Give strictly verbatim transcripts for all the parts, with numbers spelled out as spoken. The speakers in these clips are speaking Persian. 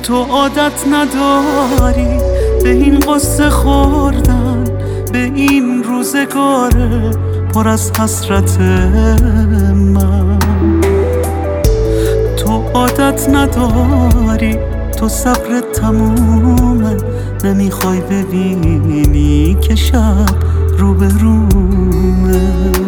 تو عادت نداری به این قصه خوردن، به این روزگار پر از حسرت من. تو عادت نداری، تو صبر تمومه، نمیخوای ببینی که شب رو به رومه.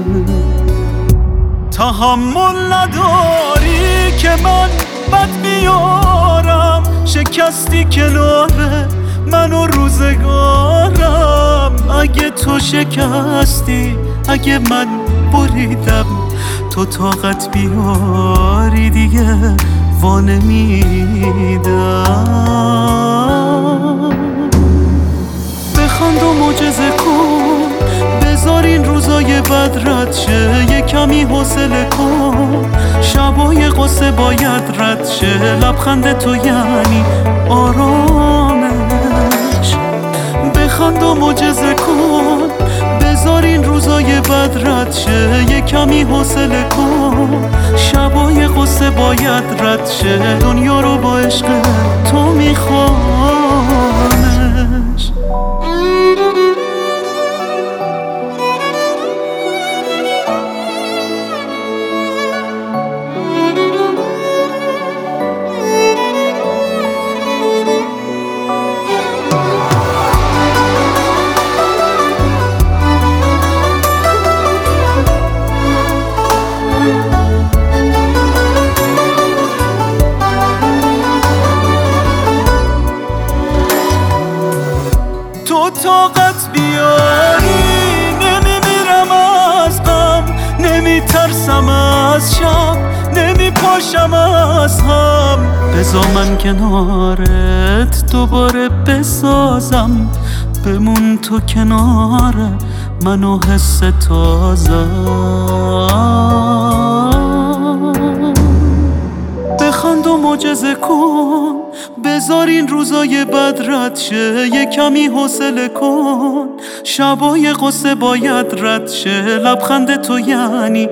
تحمل نداری که من بد میارم، شکستی کنار من و روزگارم. اگه تو شکستی، اگه من بریدم، تو طاقت بیاری دیگه وانمیدم. بخند و معجزه کن، بذار این روزای بد رد شه. یه کمی حوصله کن، شبای قصه باید رد شه. لبخند تو یعنی آرامش. بخند و معجزه کن، بذار این روزای بد رد شه. یه کمی حوصله کن، شبای قصه باید رد شه. دنیا رو با عشق تو میخوانش. تو طاقت بیاری، نمیمیرم از غم، نمیترسم از شب، نمیپاشم از هم. بذار من کنارت دوباره بسازم، بمون تو کنار من و حس تازم. بخند و معجزه کن، بذار این روزای بد رد شه. یه کمی حوصله کن، شبای قصه باید رد شه. لبخند تو یعنی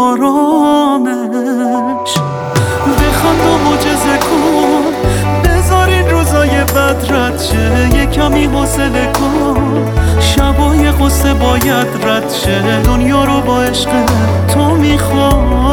آرامش. بخند و معجزه کن، بذار این روزای بد رد شه. یه کمی حوصله کن، شبای قصه باید رد شه. دنیا رو با عشق تو میخوام.